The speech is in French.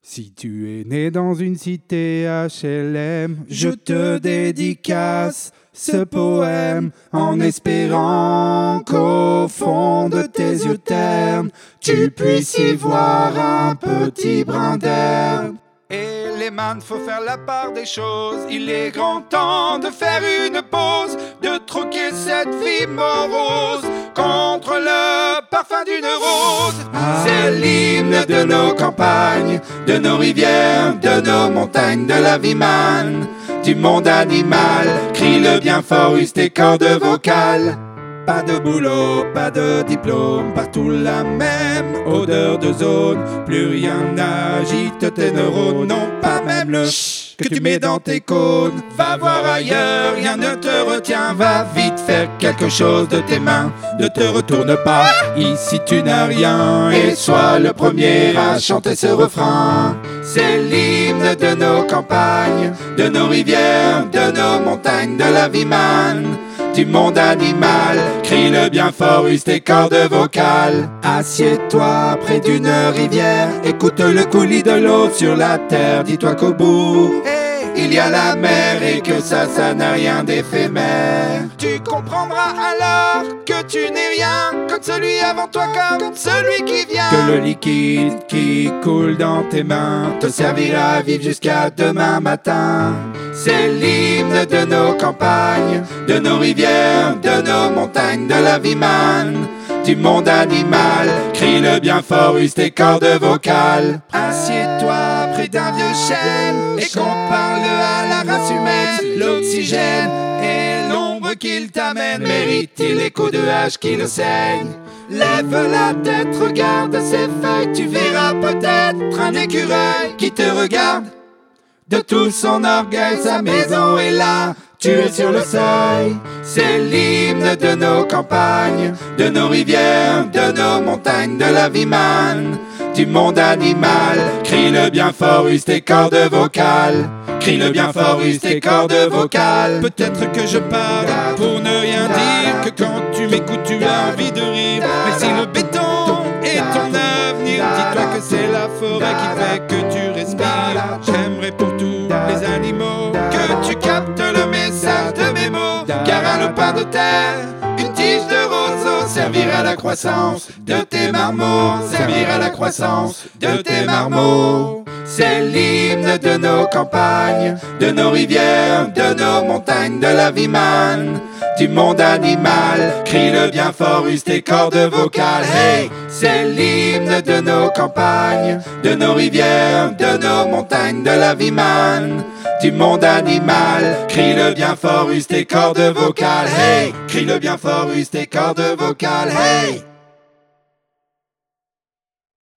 Si tu es né dans une cité HLM, je te dédicace ce poème en espérant qu'au fond de tes yeux ternes, tu puisses y voir un petit brin d'herbe. Et les man, faut faire la part des choses. Il est grand temps de faire une pause, de troquer cette vie morose contre le parfum d'une rose. C'est l'hymne de nos campagnes, de nos rivières, de nos montagnes, de la vie man, du monde animal. Crie-le bien fort, use tes cordes vocales. Pas de boulot, pas de diplôme, partout la même odeur de zone. Plus rien n'agite tes neurones, non pas même le chut que tu mets dans tes cônes. Va voir ailleurs, rien ne te retient, va vite faire quelque chose de tes mains. Ne te retourne pas, ici tu n'as rien, et sois le premier à chanter ce refrain. C'est l'hymne de nos campagnes, de nos rivières, de nos montagnes, de la vie man, du monde animal. Crie-le bien fort, use tes cordes vocales. Assieds-toi près d'une rivière, écoute le coulis de l'eau sur la terre. Dis-toi qu'au bout, il y a la mer et que ça n'a rien d'éphémère. Tu comprendras alors que tu n'es rien, comme celui avant toi, comme celui qui vient. Que le liquide qui coule dans tes mains te servira à vivre jusqu'à demain matin. C'est l'hymne de nos campagnes, de nos rivières, de nos montagnes, de la vie man, du monde animal. Crie-le bien fort, use tes cordes vocales. Assieds-toi près d'un vieux chêne et qu'on parle à la race humaine. L'oxygène et l'ombre qu'il t'amène, mérite-t-il les coups de hache qui le saignent? Lève la tête, regarde ses feuilles, tu verras peut-être un écureuil qui te regarde. De tout son orgueil, sa maison est là, tu es sur le seuil. C'est l'hymne de nos campagnes, de nos rivières, de nos montagnes, de la vie man, du monde animal. Crie-le bien fort, use tes cordes vocales. Crie-le bien fort, use tes cordes vocales. Peut-être que je parle pour ne rien dire, que quand tu m'écoutes tu as envie de rire. Mais si le béton est ton avenir, dis-toi que c'est la forêt qui fait que tu respires. J'aimerais pour tous les animaux que tu captes le message de mes mots, car un lopin de terre, une tige de roseau, servir à la croissance de tes marmots, servir à la croissance de tes marmots. C'est l'hymne de nos campagnes, de nos rivières, de nos montagnes, de la vie man, du monde animal. Crie-le bien fort, use tes cordes vocales. Hey! C'est l'hymne de nos campagnes, de nos rivières, de nos montagnes, de la vie man, du monde animal. Crie-le bien fort, use tes cordes vocales. Hey! Crie-le bien fort, use tes cordes vocales. Hey!